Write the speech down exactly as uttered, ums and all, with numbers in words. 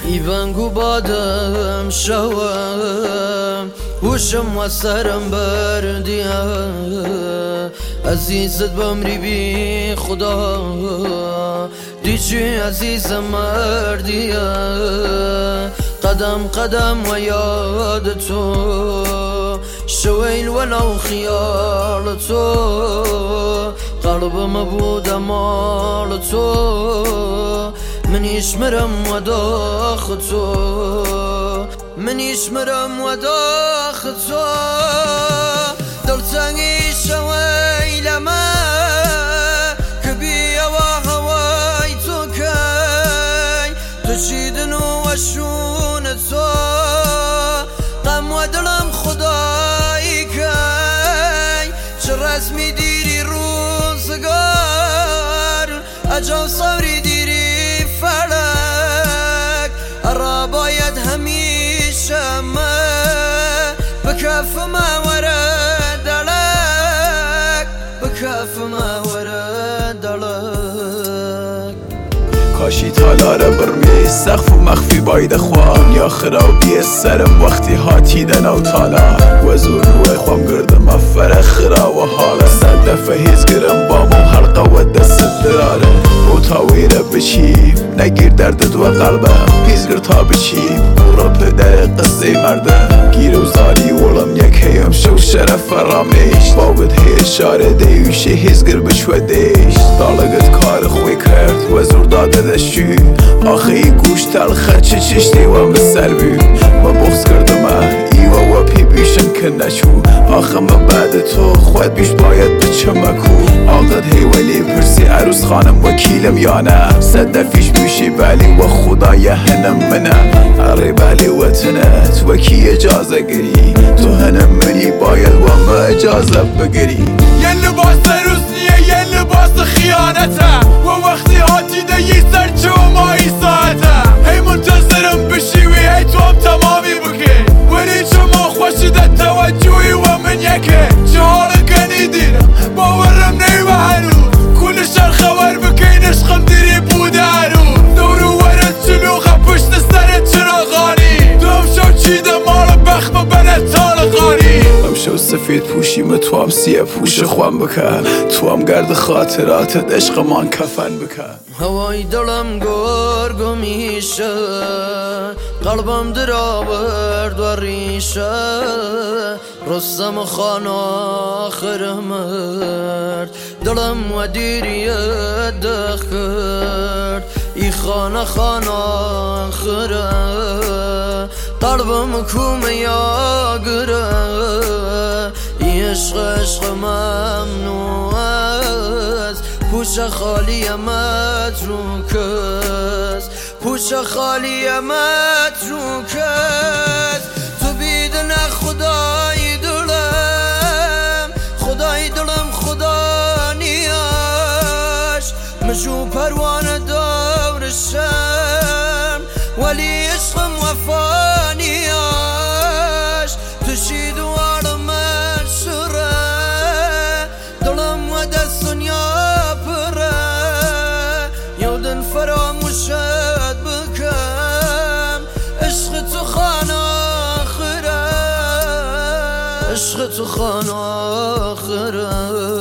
ایبانگو بادم شوم وشم و سرم بردیه عزیزت بمری بی خدا دیچی عزیزم مردیه قدم قدم و یاد تو شویل ولو خیال تو قلبم بود مال تو منیش مرم و داخ تو منیش مرم و داخ تو دلتنگی شویل ما کبیه و هوای تو کی تو چیدن و شون تو غم و دلم خدایی کی چه رسمی دیری روزگار اجل صبری دیری فلک ارا باید همیشه ما بکف ما ورد دلک بکف ما ورد دلک کاشی تالار برمی سقف و مخفی باید خوام یا خرابی سرم وقتی هاتی دنو تالار و زور روی خوام گردم افر خرا و حاله صد دفعه هیز گرم بامو حلقه و دست دراره او تاویره بچیم نگیر دردت و قلبم پیزگر تا بچیم برا پدر قصه مردم گیر و زاری ولم یک هیم شو شرف فرامیش باید هی اشاره دیوشه هیزگر بچوه دیش دالگت کار خوی کرد و زور داده دشتی آخه ای گوش تلخه چه چشتی و مسر بی و بغز کردم ایوه و پی بیشن که نشو آخه من بعد تو خود بیش باید بچه مکو آقد هی ولی پرسی عروس خانم وکیلم یا نه صد دفیش بیشی بلی و خدای هنم منه اره بلی وطنت وکی اجازه گری تو هنم منی باید و ما اجازه بگری یه لباس روسیه یه لباس خیانته و وقتی هاتی ده یه سرچه و مایی ساعته هی منتظرم بشی وی هی تو هم تمامی بکن ولی شما خوشی ده توجهی و من یکه چه حال کنی دیرم باورم نیوه هنوز کل شر خبر بکن عشقم دیری بوده هنوز دورو ورد شلوغه پشت سر چراغانی دوم شو چیده مال بخم بنه طالقانی شو سفید پوشیم تو هم سیه پوش خوام بکن تو هم گرد خاطراتت عشق من کفن بکن هوای دلم گرگ میشه قلبم در آورد و ریشه رستم خان آخر مرد دلم و دیریه دخ کرد ای خانه خان آخره قلبم کومه یاگره ای عشق عشق ممنوع است پوش خالی متروک است پوش خالی متروک است تو بیدن خدای دلم خدای دلم خدا نیاش مجو پروانه دورشم ولی عشقم وفا نیاش تو شی دوار من شره دلم و دست دنیا پره یودن فراموشت بکم عشق تو خان آخره عشق تو خان آخره